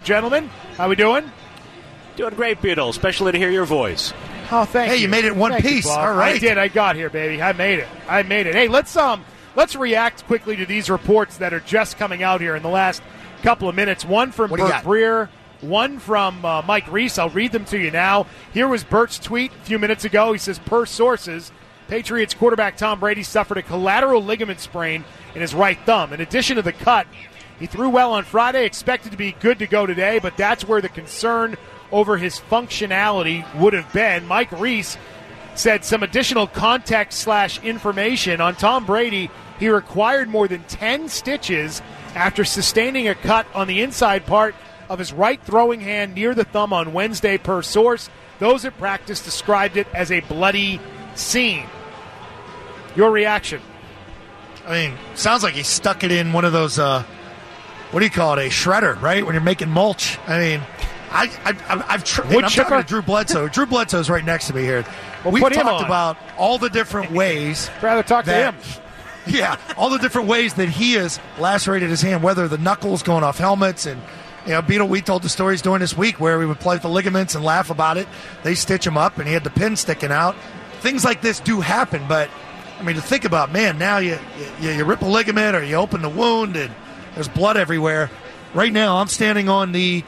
Gentlemen, how we doing? Doing great, Beetle, especially to hear your voice. Oh, thank you. Hey, you made it in one piece. All right. I did. I got here, baby. I made it. Hey, let's react quickly to these reports that are just coming out here in the last couple of minutes. One from Bert Breer, one from Mike Reese. I'll read them to you now. Here was Bert's tweet a few minutes ago. He says, per sources, Patriots quarterback Tom Brady suffered a collateral ligament sprain in his right thumb. In addition to the cut, he threw well on Friday, expected to be good to go today, but that's where the concern over his functionality would have been. Mike Reese said some additional context/information on Tom Brady. He required more than 10 stitches after sustaining a cut on the inside part of his right throwing hand near the thumb on Wednesday, per source. Those at practice described it as a bloody scene. Your reaction? I mean, sounds like he stuck it in one of those, what do you call it, a shredder, right, when you're making mulch. I mean, I'm talking to Drew Bledsoe. Drew Bledsoe's right next to me here. Well, we've talked about all the different ways. Rather talk to him. Yeah, all the different ways that he has lacerated his hand, whether the knuckles going off helmets and, Beetle, we told the stories during this week where we would play with the ligaments and laugh about it. They stitch him up, and he had the pin sticking out. Things like this do happen, but, I mean, to think about, man, now you rip a ligament or you open the wound and there's blood everywhere. Right now, I'm standing on the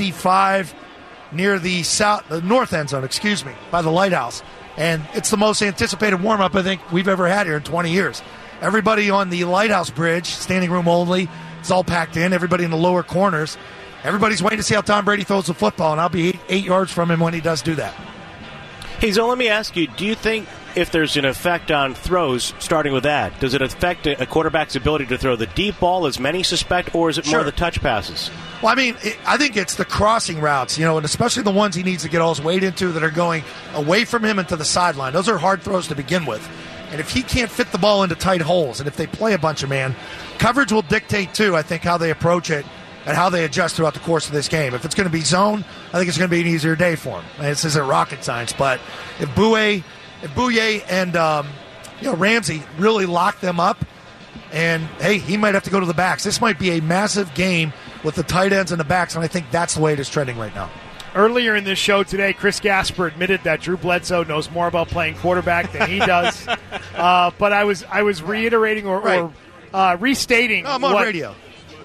25 near the north end zone, by the lighthouse. And it's the most anticipated warm-up I think we've ever had here in 20 years. Everybody on the lighthouse bridge, standing room only, is all packed in. Everybody in the lower corners. Everybody's waiting to see how Tom Brady throws the football, and I'll be 8 yards from him when he does do that. Hey, so let me ask you, do you think if there's an effect on throws, starting with that, does it affect a quarterback's ability to throw the deep ball, as many suspect, or is it more the touch passes? Well, I mean, I think it's the crossing routes, and especially the ones he needs to get all his weight into that are going away from him and to the sideline. Those are hard throws to begin with. And if he can't fit the ball into tight holes, and if they play a bunch of man, coverage will dictate, too, I think, how they approach it and how they adjust throughout the course of this game. If it's going to be zone, I think it's going to be an easier day for him. And this isn't rocket science, but if Bouye and Ramsey really lock them up, and, hey, he might have to go to the backs. This might be a massive game with the tight ends and the backs, and I think that's the way it is trending right now. Earlier in this show today, Chris Gasper admitted that Drew Bledsoe knows more about playing quarterback than he does. But I was reiterating or restating. No, I'm on radio.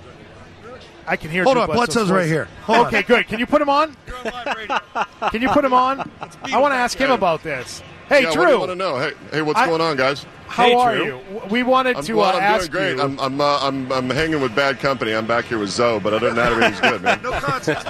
I can hear. Hold Drew on, Bledsoe's right here. Okay, good. Can you put him on? You're on live radio. Can you put him on? I want to ask him about this. Hey, yeah, Drew. What do you want to know? Hey, what's going on, guys? How are you? We wanted to ask you. I'm doing great. I'm hanging with bad company. I'm back here with Zoe, but other than that, everything's good, man. No concept.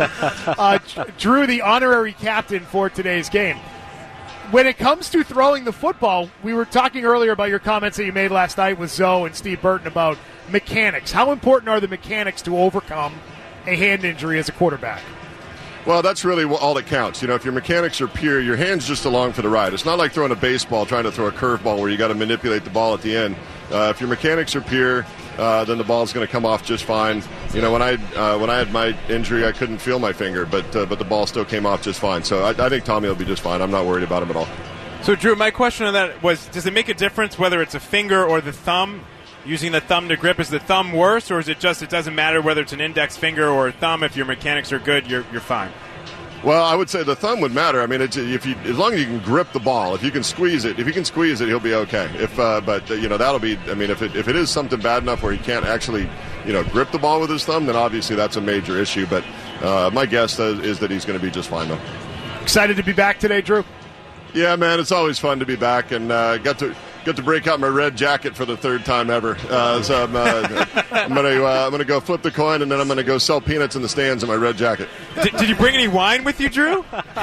Drew, the honorary captain for today's game. When it comes to throwing the football, we were talking earlier about your comments that you made last night with Zoe and Steve Burton about mechanics. How important are the mechanics to overcome a hand injury as a quarterback? Well, that's really all that counts. If your mechanics are pure, your hand's just along for the ride. It's not like throwing a baseball, trying to throw a curveball where you got to manipulate the ball at the end. If your mechanics are pure, then the ball's going to come off just fine. When I had my injury, I couldn't feel my finger, but the ball still came off just fine. So I think Tommy will be just fine. I'm not worried about him at all. So, Drew, my question on that was, does it make a difference whether it's a finger or the thumb? Using the thumb to grip, is the thumb worse, or is it just it doesn't matter whether it's an index finger or a thumb? If your mechanics are good, you're fine. Well, I would say the thumb would matter. I mean, as long as you can grip the ball, if you can squeeze it, he'll be okay. That'll be. I mean, if it is something bad enough where he can't actually, grip the ball with his thumb, then obviously that's a major issue. But my guess is that he's going to be just fine, though. Excited to be back today, Drew? Yeah, man, it's always fun to be back, and got to break out my red jacket for the third time ever. So I'm gonna go flip the coin, and then I'm gonna go sell peanuts in the stands in my red jacket. Did you bring any wine with you, Drew?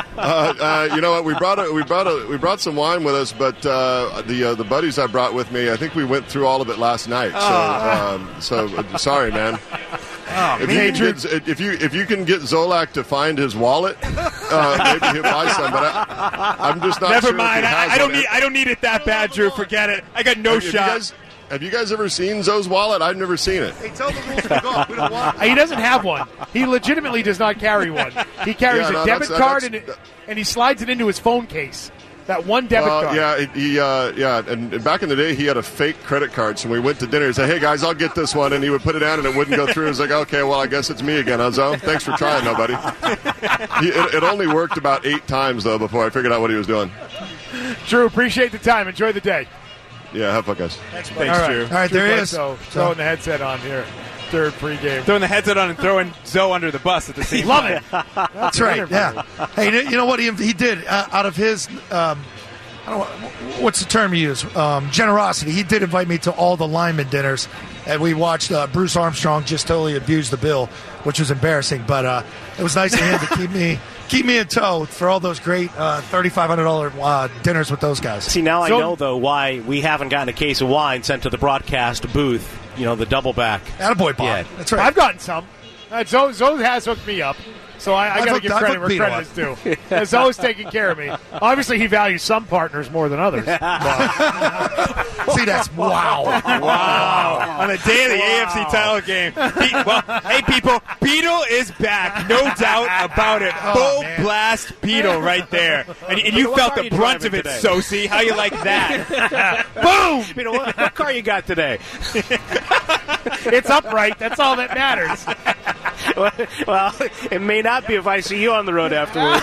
You know what? We brought some wine with us, but the buddies I brought with me, I think we went through all of it last night. So sorry, man. Oh, if you can get Zolak to find his wallet, maybe he'll buy some. But I'm just not. Never sure mind. If he has I don't need it that bad, Drew. Forget it. I got no shot. Have you guys ever seen Zoe's wallet? I've never seen it. Hey, tell the rules to go. We don't want it. He doesn't have one. He legitimately does not carry one. He carries a debit card and he slides it into his phone case. That one debit card. Yeah, and back in the day, he had a fake credit card. So when we went to dinner, he said, "Hey guys, I'll get this one," and he would put it down, and it wouldn't go through. He was like, "Okay, well, I guess it's me again, Uzzo. Thanks for trying, nobody." It only worked about 8 times though before I figured out what he was doing. Drew, appreciate the time. Enjoy the day. Yeah, have fun, guys. Thanks, Drew. All right, there he is. Throwing the headset on here. Third pregame. Throwing the headset on and throwing Zoe under the bus at the same time. Love it. That's right. Yeah. Hey, you know what he did out of his I don't know, what's the term you use? Generosity. He did invite me to all the lineman dinners, and we watched Bruce Armstrong just totally abuse the bill, which was embarrassing. But it was nice of him to keep me in tow for all those great $3,500 dinners with those guys. See, now I know, though, why we haven't gotten a case of wine sent to the broadcast booth, the double back. Attaboy, Bob. Yeah. That's right. I've gotten some. Zoe has hooked me up. So I got to give credit where credit is due. He's always taking care of me. Obviously, he values some partners more than others. See, that's wow. On the day of the AFC title game. Hey, people, Beetle is back. No doubt about it. Full blast Beetle right there. And you felt the brunt of it, Sosi. How you like that? Boom! Beetle, what car you got today? It's upright. That's all that matters. Well, it may not be if I see you on the road afterwards.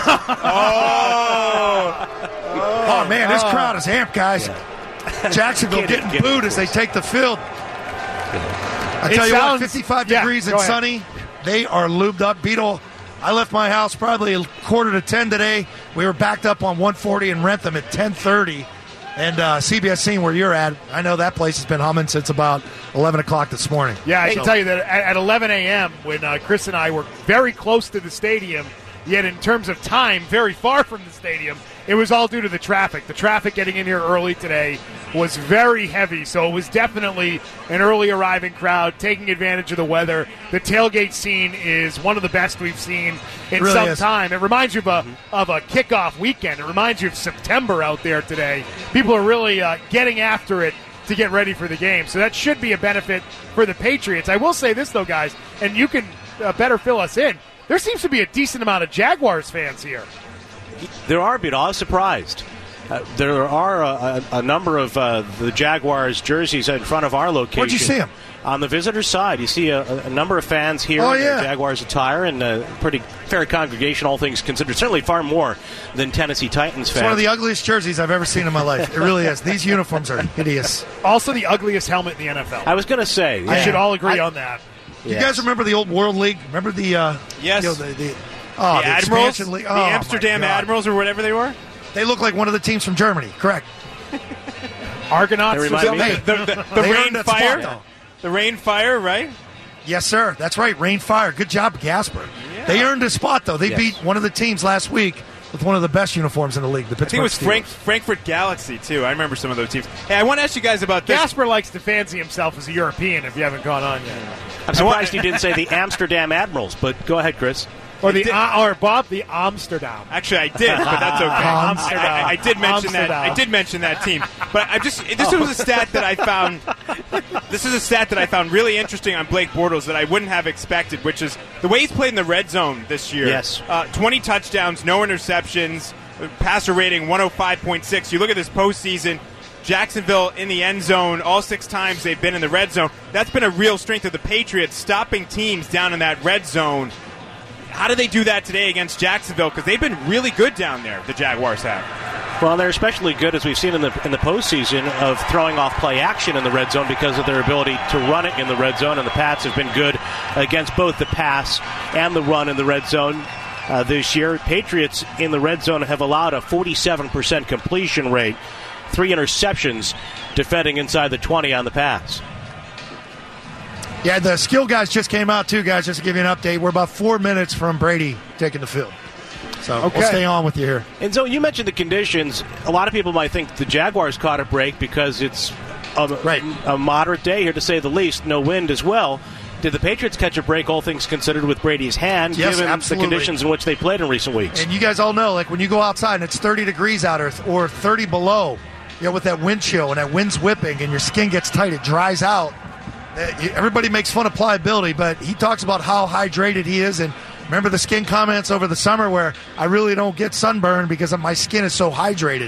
Oh, man, this crowd is amped, guys. Jacksonville getting booed as they take the field. I tell you what, 55 degrees and sunny. They are lubed up. Beetle, I left my house probably 9:45 today. We were backed up on 140 in Rentham at 10:30. And CBS seeing where you're at, I know that place has been humming since about 11 o'clock this morning. Yeah, I can tell you that at 11 a.m. when Chris and I were very close to the stadium, yet in terms of time, very far from the stadium, it was all due to the traffic. The traffic getting in here early today was very heavy, so it was definitely an early arriving crowd taking advantage of the weather. The tailgate scene is one of the best we've seen in some time. It reminds you of a kickoff weekend. It reminds you of September out there today. People are really getting after it to get ready for the game, so that should be a benefit for the Patriots. I will say this, though, guys, and you can better fill us in. There seems to be a decent amount of Jaguars fans here. There are, but I was surprised. There are a number of the Jaguars jerseys in front of our location. Where'd you see them? On the visitor side. You see a number of fans here in the Jaguars attire, and a pretty fair congregation, all things considered. Certainly far more than Tennessee Titans fans. It's one of the ugliest jerseys I've ever seen in my life. It really is. These uniforms are hideous. Also the ugliest helmet in the NFL. I was going to say. I should all agree on that. You guys remember the old World League? Remember the yes. The Admirals? League? The Amsterdam Admirals or whatever they were? They look like one of the teams from Germany, correct? Argonauts. The Rain Fire? The Rain Fire, right? Yes, sir. That's right. Rain Fire. Good job, Gasper. Yeah. They earned a spot, though. They beat one of the teams last week with one of the best uniforms in the league, the Pittsburgh I think it was Frankfurt Galaxy, too. I remember some of those teams. Hey, I want to ask you guys about this. Gasper likes to fancy himself as a European, if you haven't gone on yet. I'm surprised you didn't say the Amsterdam Admirals, but go ahead, Chris. Or Bob, the Amsterdam. Actually, I did, but that's okay. I did mention that. I did mention that team, but this was a stat that I found. This is a stat that I found really interesting on Blake Bortles that I wouldn't have expected, which is the way he's played in the red zone this year. Yes, 20 touchdowns, no interceptions, passer rating 105.6. You look at this postseason. Jacksonville in the end zone all 6 times they've been in the red zone. That's been a real strength of the Patriots, stopping teams down in that red zone. How do they do that today against Jacksonville? Because they've been really good down there, the Jaguars have. Well, they're especially good, as we've seen in the postseason, of throwing off play action in the red zone because of their ability to run it in the red zone, and the Pats have been good against both the pass and the run in the red zone this year. Patriots in the red zone have allowed a 47% completion rate, 3 interceptions, defending inside the 20 on the pass. Yeah, the skill guys just came out, too, guys, just to give you an update. We're about 4 minutes from Brady taking the field. So we'll stay on with you here. And so you mentioned the conditions. A lot of people might think the Jaguars caught a break because it's a moderate day here, to say the least. No wind as well. Did the Patriots catch a break, all things considered, with Brady's hand, given absolutely. the conditions in which they played in recent weeks? And you guys all know, like when you go outside and it's 30 degrees out or 30 below, with that wind chill and that wind's whipping and your skin gets tight, it dries out. Everybody makes fun of pliability, but he talks about how hydrated he is. And remember the skin comments over the summer where I really don't get sunburned because my skin is so hydrated.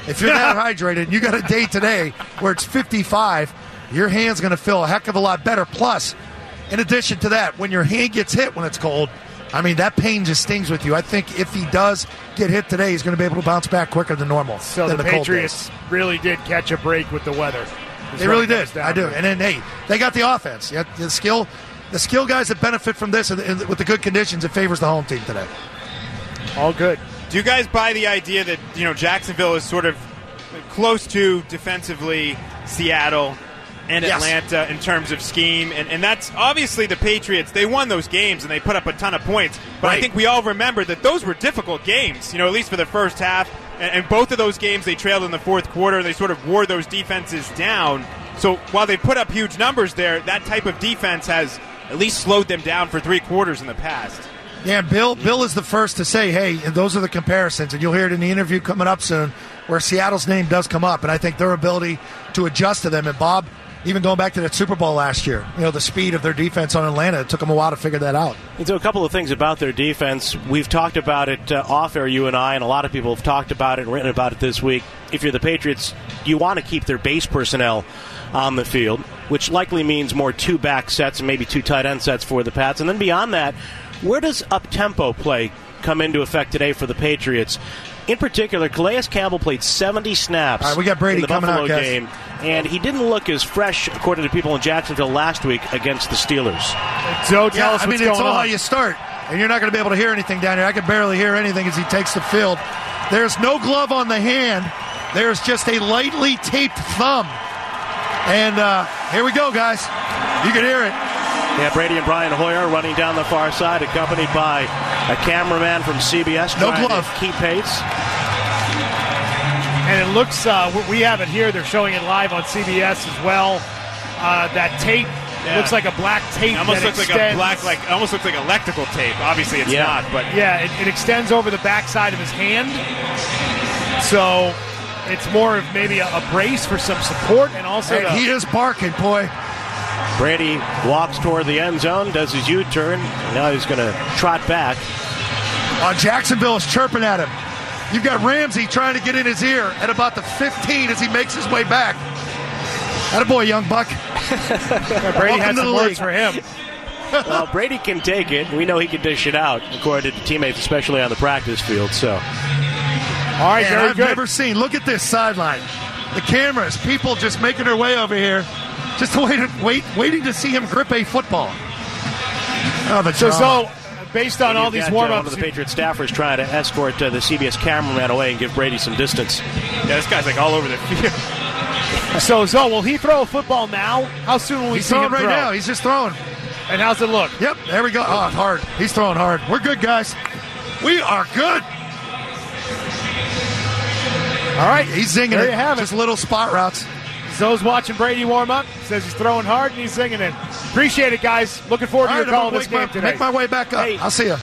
If you're that hydrated and you got a day today where it's 55, your hand's going to feel a heck of a lot better. Plus, in addition to that, when your hand gets hit when it's cold, I mean, that pain just stings with you. I think if he does get hit today, he's going to be able to bounce back quicker than normal. So the Patriots really did catch a break with the weather. They really did. I do. And then, hey, they got the offense. Yeah, the skill guys that benefit from this, and with the good conditions, it favors the home team today. All good. Do you guys buy the idea that, Jacksonville is sort of close to defensively Seattle and Atlanta in terms of scheme? And that's obviously the Patriots. They won those games and they put up a ton of points. But I think we all remember that those were difficult games, at least for the first half. And both of those games they trailed in the fourth quarter. They sort of wore those defenses down. So while they put up huge numbers there, that type of defense has at least slowed them down for 3 quarters in the past. Yeah, Bill is the first to say, hey, those are the comparisons. And you'll hear it in the interview coming up soon where Seattle's name does come up. And I think their ability to adjust to them. And Bob, even going back to that Super Bowl last year, the speed of their defense on Atlanta, it took them a while to figure that out. And so a couple of things about their defense. We've talked about it off air, you and I, and a lot of people have talked about it and written about it this week. If you're the Patriots, you want to keep their base personnel on the field, which likely means more 2 back sets and maybe 2 tight end sets for the Pats. And then beyond that, where does up-tempo play come into effect today for the Patriots? In particular, Calais Campbell played 70 snaps. All right, we got Brady in the coming Buffalo out, guys. game, and he didn't look as fresh, according to people in Jacksonville last week, against the Steelers. So tell us what's going on. It's all how you start, and you're not going to be able to hear anything down here. I can barely hear anything as he takes the field. There's no glove on the hand. There's just a lightly taped thumb. And here we go, guys. You can hear it. Yeah, Brady and Brian Hoyer running down the far side, accompanied by a cameraman from CBS no trying glove. to keep pace. And it looks, we have it here. They're showing it live on CBS as well. That tape looks like a black tape. It almost that looks extends. like a almost looks like electrical tape. Obviously, it's not, but it extends over the backside of his hand. So it's more of maybe a brace for some support, and also he is barking, boy. Brady walks toward the end zone, does his U-turn. Now he's going to trot back. Jacksonville is chirping at him. You've got Ramsey trying to get in his ear at about the 15 as he makes his way back. Attaboy, young buck. Brady had some words for him. Well, Brady can take it. We know he can dish it out, according to teammates, especially on the practice field. So, all right, very I've good. never seen. Look at this sideline. The cameras, people just making their way over here, just waiting to see him grip a football. So based on all these warm-ups, one of the Patriots staffers trying to escort the CBS cameraman away and give Brady some distance. Yeah, this guy's like all over the field. So, will he throw a football now? How soon will we see him throw? He's throwing right now. He's just throwing. And how's it look? Yep, there we go. Oh, hard. He's throwing hard. We're good, guys. We are good. All right, he's zinging there it. You have just it. Little spot routes. Zoe's watching Brady warm up. Says he's throwing hard and he's zinging it. Appreciate it, guys. Looking forward to your call in this game today. Make my way back up. Hey. I'll see you.